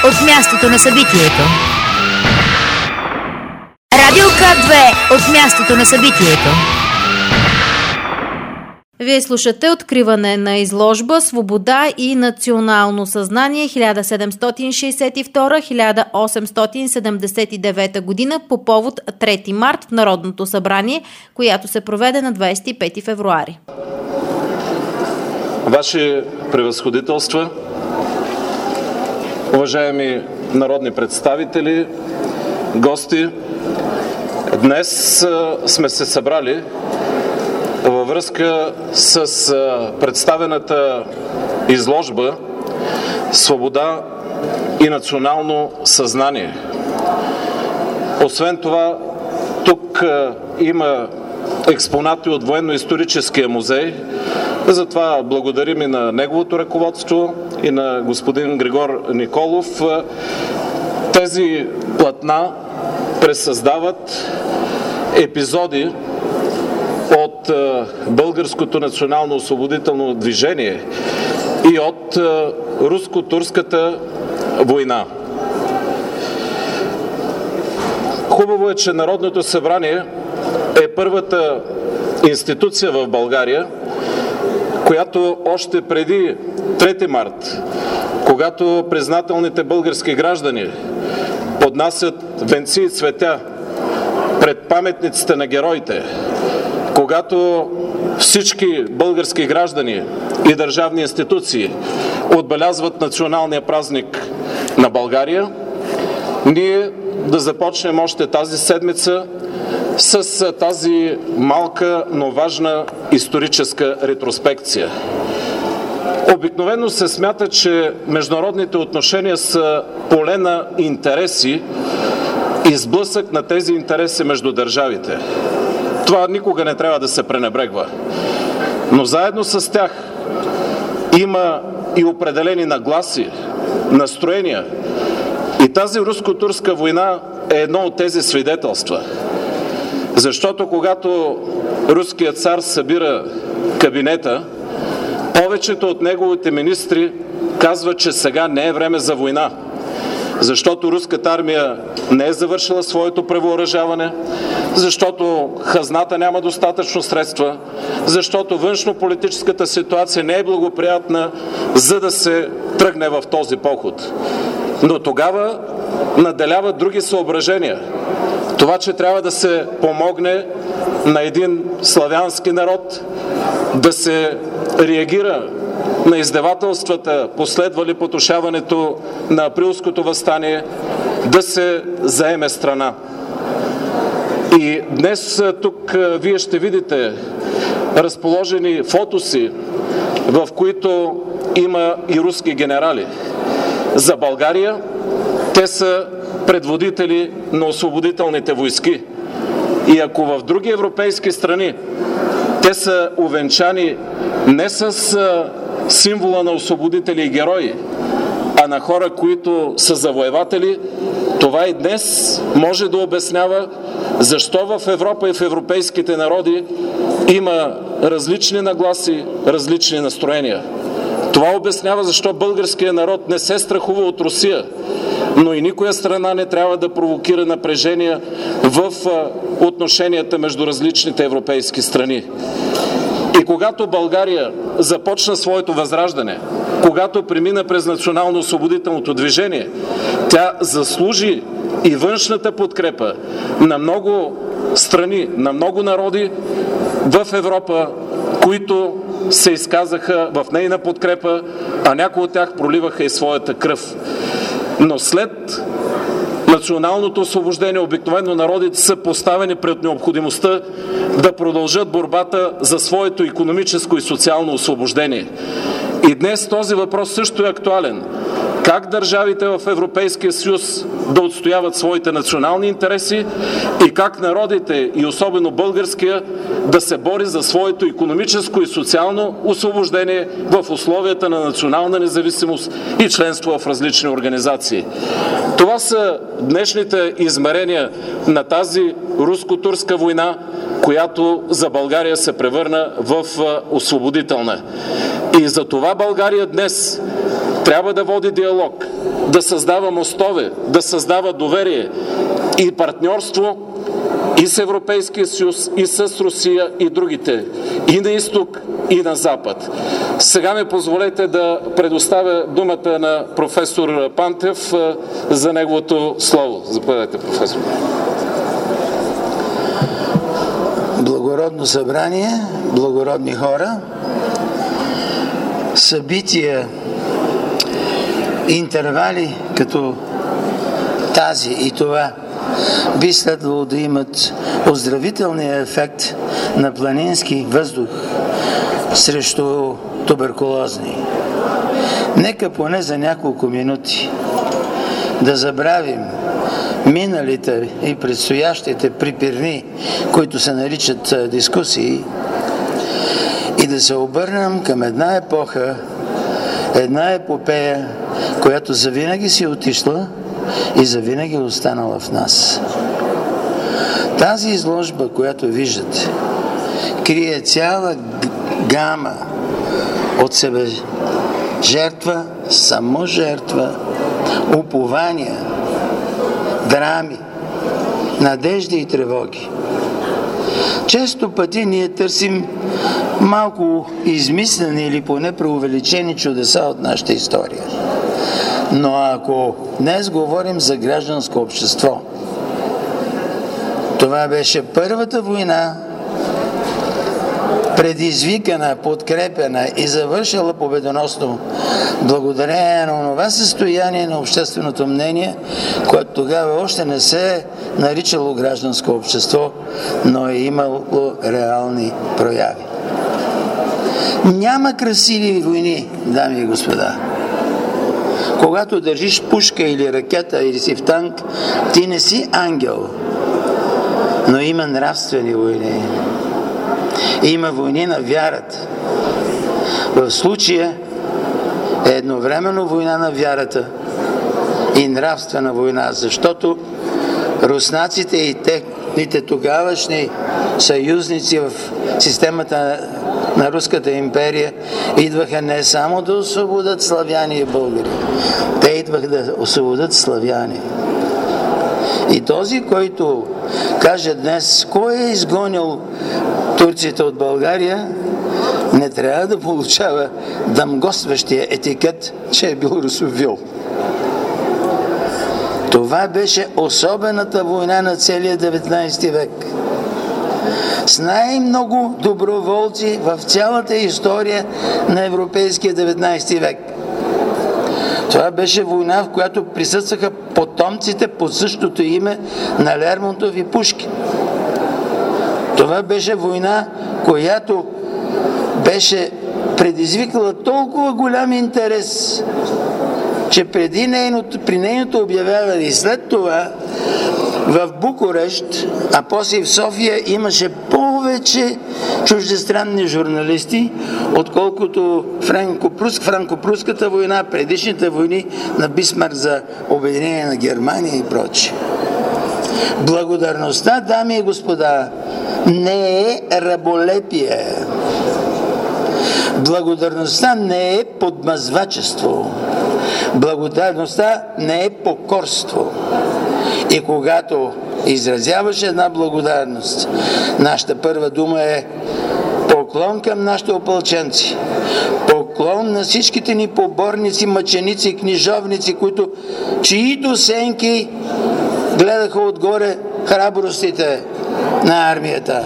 от мястото на събитието. Радио К2 от мястото на събитието. Вие слушате откриване на изложба "Свобода и национално съзнание 1762-1879 година" по повод 3 март в Народното събрание, която се проведе на 25 февруари. Ваши превъзходителства, уважаеми народни представители, гости, днес сме се събрали във връзка с представената изложба "Свобода и национално съзнание". Освен това, тук има експонати от Военно-историческия музей, затова благодарим и на неговото ръководство и на господин Григор Николов. Тези платна пресъздават епизоди от българското национално освободително движение и от руско-турската война. Хубаво е, че Народното събрание е първата институция в България, която още преди 3 март, когато признателните български граждани поднасят венци и цветя пред паметниците на героите, когато всички български граждани и държавни институции отбелязват националния празник на България, ние да започнем още тази седмица с тази малка, но важна историческа ретроспекция. Обикновено се смята, че международните отношения са поле на интереси и сблъсък на тези интереси между държавите. Това никога не трябва да се пренебрегва. Но заедно с тях има и определени нагласи, настроения. И тази руско-турска война е едно от тези свидетелства. Защото когато руският цар събира кабинета, повечето от неговите министри казват, че сега не е време за война. Защото руската армия не е завършила своето превъоръжаване, защото хазната няма достатъчно средства, защото външно-политическата ситуация не е благоприятна, за да се тръгне в този поход. Но тогава наделяват други съображения. Това, че трябва да се помогне на един славянски народ, да се реагира на издевателствата, последвали потушаването на априлското въстание, да се заеме страна. И днес тук вие ще видите разположени фотоси, в които има и руски генерали. За България те са предводители на освободителните войски. И ако в други европейски страни те са увенчани не с символа на освободители и герои, а на хора, които са завоеватели, това и днес може да обяснява защо в Европа и в европейските народи има различни нагласи, различни настроения. Това обяснява защо българският народ не се страхува от Русия, но и никоя страна не трябва да провокира напрежения в отношенията между различните европейски страни. И когато България започна своето възраждане, когато премина през национално-освободителното движение, тя заслужи и външната подкрепа на много страни, на много народи в Европа, които се изказаха в нейна подкрепа, а някои от тях проливаха и своята кръв. Но след националното освобождение обикновено народите са поставени пред необходимостта да продължат борбата за своето икономическо и социално освобождение. И днес този въпрос също е актуален. Как държавите в Европейския съюз да отстояват своите национални интереси и как народите, и особено българския, да се бори за своето икономическо и социално освобождение в условията на национална независимост и членство в различни организации. Това са днешните измерения на тази руско-турска война, която за България се превърна в освободителна. И за това България днес трябва да води диалог, да създава мостове, да създава доверие и партньорство и с Европейския съюз, и с Русия, и другите, и на изток, и на запад. Сега ми позволете да предоставя думата на професор Пантев за неговото слово. Заповядайте, професор. Благородно събрание, благородни хора, събития, интервали като тази и това би следвало да имат оздравителния ефект на планински въздух срещу туберкулозни. Нека поне за няколко минути да забравим миналите и предстоящите припирни, които се наричат дискусии, и да се обърнем към една епоха, една епопея, която завинаги си отишла и завинаги останала в нас. Тази изложба, която виждате, крие цяла гама от себе жертва, саможертва, упования, драми, надежди и тревоги. Често пъти ние търсим малко измислени или поне преувеличени чудеса от нашата история. Но ако днес говорим за гражданско общество, това беше първата война, предизвикана, подкрепена и завършила победоносно благодарение на това състояние на общественото мнение, което тогава още не се е наричало гражданско общество, но е имало реални прояви. Няма красиви войни, дами и господа. Когато държиш пушка или ракета или си в танк, ти не си ангел, но има нравствени войни. Има войни на вярата. В случая е едновременно война на вярата и нравствена война, защото руснаците и техните тогавашни съюзници в системата на Руската империя идваха не само да освободят славяни и българи, те идваха да освободят славяни. И този, който каже днес кой е изгонил турците от България, не трябва да получава дамгосващия етикет, че е бил русофил. Това беше особената война на целия 19 век. С най-много доброволци в цялата история на европейския 19 век. Това беше война, в която присъстваха потомците под същото име на Лермонтов и Пушкин. Това беше война, която беше предизвикала толкова голям интерес, че при нейното обявяване и след това в Букурещ, а после в София имаше повече чуждестранни журналисти, отколкото франко-пруската война, предишните войни на Бисмарк за обединение на Германия и прочее. Благодарността, дами и господа, не е раболепие. Благодарността не е подмазвачество. Благодарността не е покорство. И когато изразяваш една благодарност, нашата първа дума е поклон към нашите опълченци, поклон на всичките ни поборници, мъченици, книжовници, чиито сенки гледаха отгоре храбростите на армията.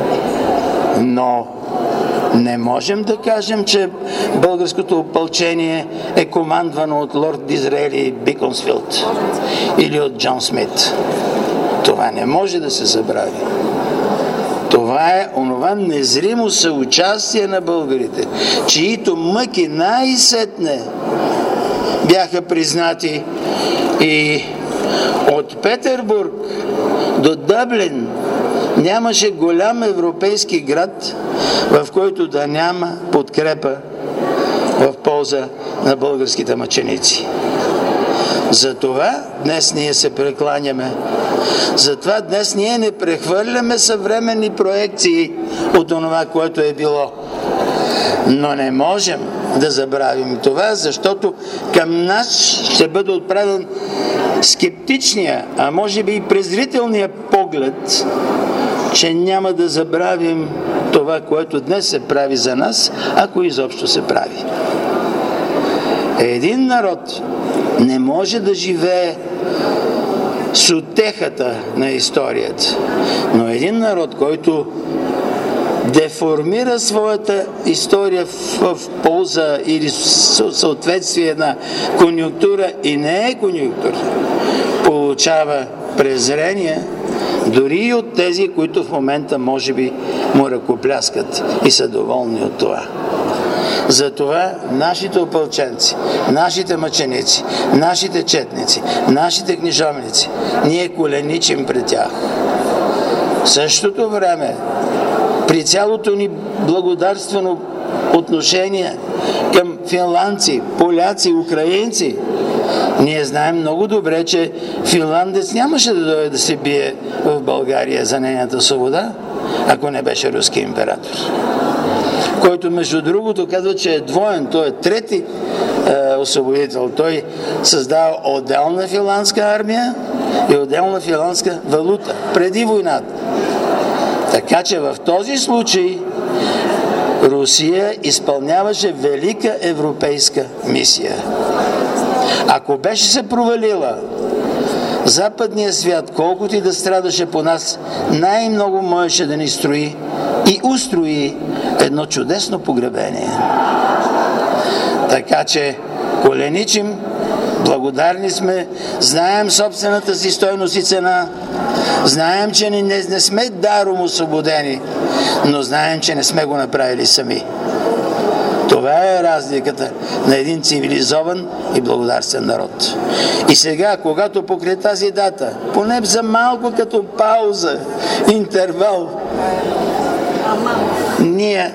Но не можем да кажем, че българското опълчение е командвано от лорд Дизраели Биконсфилд или от Джон Смит. Това не може да се забрави. Това е онова незримо съучастие на българите, чието мъки най-сетне бяха признати и от Петербург до Дъблин нямаше голям европейски град, в който да няма подкрепа в полза на българските мъченици. Затова днес ние се прекланяме. Затова днес ние не прехвърляме съвременни проекции от това, което е било. Но не можем да забравим това, защото към нас ще бъде отправен скептичния, а може би и презрителния поглед, че няма да забравим това, което днес се прави за нас, ако изобщо се прави. Един народ не може да живее с утехата на историята, но един народ, който деформира своята история в полза или съответствие на конюнктура и не е конюнктура, получава презрение дори и от тези, които в момента може би му ръкопляскат и са доволни от това. Затова нашите опълченци, нашите мъченици, нашите четници, нашите книжовници, ние коленичим пред тях. В същото време, при цялото ни благодарствено отношение към финландци, поляци, украинци, ние знаем много добре, че финландец нямаше да дойде да се бие в България за нейната свобода, ако не беше руски император. Който, между другото, казва, че е двоен, той е трети освободител. Той създава отделна финландска армия и отделна финландска валута преди войната. Така че в този случай Русия изпълняваше велика европейска мисия. Ако беше се провалила, западният свят, колкото и да страдаше по нас, най-много можеше да ни строи и устрои едно чудесно погребение. Така че коленичим, благодарни сме, знаем собствената си стойност и цена, знаем, че не сме даром освободени, но знаем, че не сме го направили сами. Това е разликата на един цивилизован и благодарствен народ. И сега, когато покрай тази дата, поне за малко като пауза, интервал, ние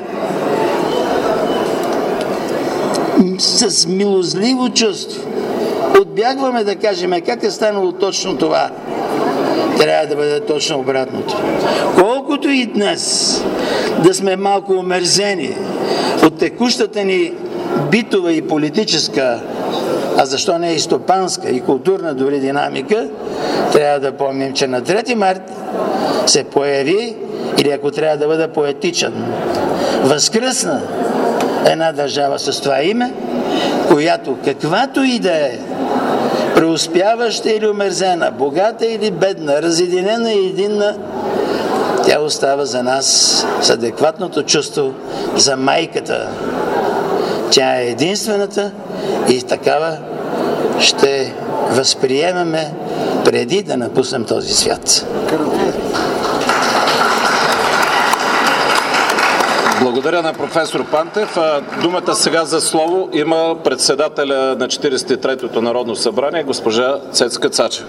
с милостливо чувство отбягваме да кажем как е станало точно това. Трябва да бъде точно обратното. Колкото и днес да сме малко омерзени от текущата ни битова и политическа, а защо не и стопанска и културна дори динамика, трябва да помним, че на 3 март се появи, или ако трябва да бъда поетичен, възкръсна една държава с това име, която каквато и да е, преуспяваща или омерзена, богата или бедна, разединена и единна, тя остава за нас с адекватното чувство за майката. Тя е единствената и такава ще възприемаме преди да напуснем този свят. Благодаря на професор Пантев. Думата сега за слово има председателя на 43-то Народно събрание, госпожа Цецка Цачева.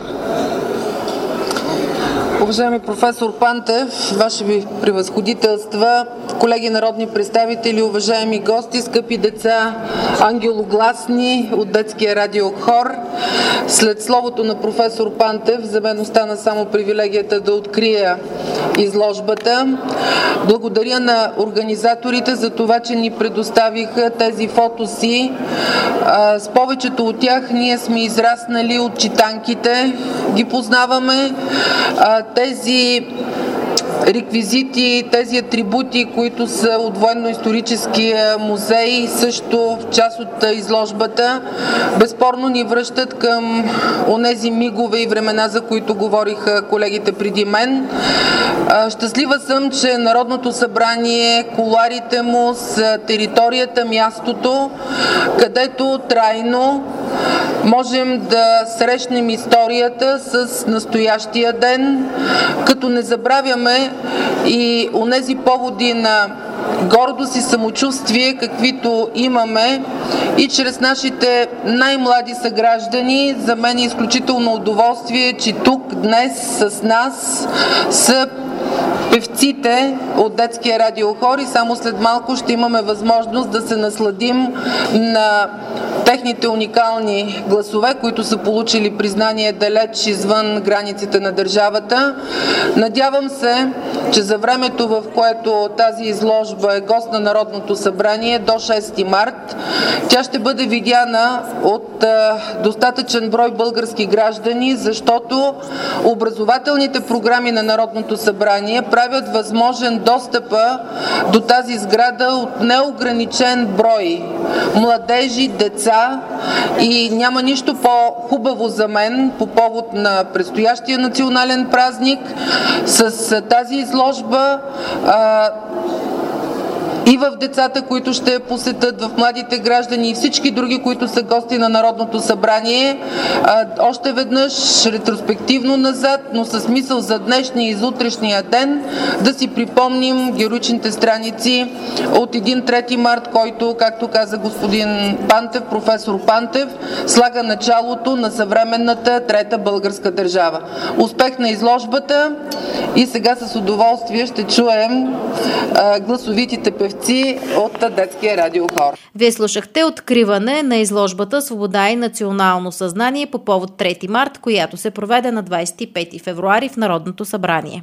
Уважаеми професор Пантев, Ваши ви превъзходителства, колеги народни представители, уважаеми гости, скъпи деца, ангелогласни от детския радиохор. След словото на професор Пантев, за мен остана само привилегията да открия изложбата. Благодаря на организаторите за това, че ни предоставиха тези фотоси. С повечето от тях ние сме израснали от читанките, ги познаваме. Тези реквизити, тези атрибути, които са от Военно-историческия музей, също част от изложбата, безспорно ни връщат към онези мигове и времена, за които говориха колегите преди мен. Щастлива съм, че Народното събрание, кулоарите му с територията, мястото, където трайно можем да срещнем историята с настоящия ден, като не забравяме и онези поводи на гордост и самочувствие, каквито имаме и чрез нашите най-млади съграждани. За мен е изключително удоволствие, че тук днес с нас са певците от детския радиохор и само след малко ще имаме възможност да се насладим на техните уникални гласове, които са получили признание далеч извън границите на държавата. Надявам се, че за времето, в което тази изложба е гост на Народното събрание до 6 март, тя ще бъде видяна от достатъчен брой български граждани, защото образователните програми на Народното събрание правят възможен достъпа до тази сграда от неограничен брой младежи, деца, и няма нищо по-хубаво за мен по повод на предстоящия национален празник с тази изложба и в децата, които ще посетят, в младите граждани и всички други, които са гости на Народното събрание, още веднъж ретроспективно назад, но с мисъл за днешния и за утрешния ден, да си припомним героичните страници от един 3 март, който, както каза господин Пантев, професор Пантев, слага началото на съвременната трета българска държава. Успех на изложбата и сега с удоволствие ще чуем гласовитите певци от детския радиохор. Вие слушахте откриване на изложбата "Свобода и национално съзнание" по повод 3 март, която се проведе на 25 февруари в Народното събрание.